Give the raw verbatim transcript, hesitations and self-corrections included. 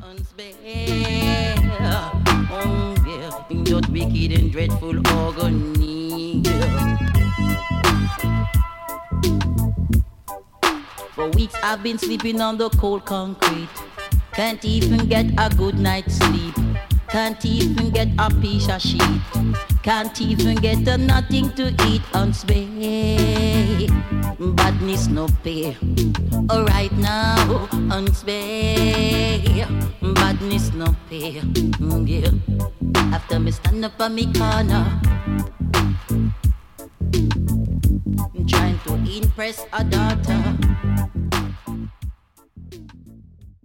Unspare. Oh yeah, in your wicked and dreadful agony. For weeks I've been sleeping on the cold concrete. Can't even get a good night's sleep. Can't even get a piece of sheet. Can't even get a nothing to eat. Unspare. Badness no pay. Oh, right now, unspare. Badness no pay. Mm, yeah. After me stand up on me corner, trying to impress a daughter.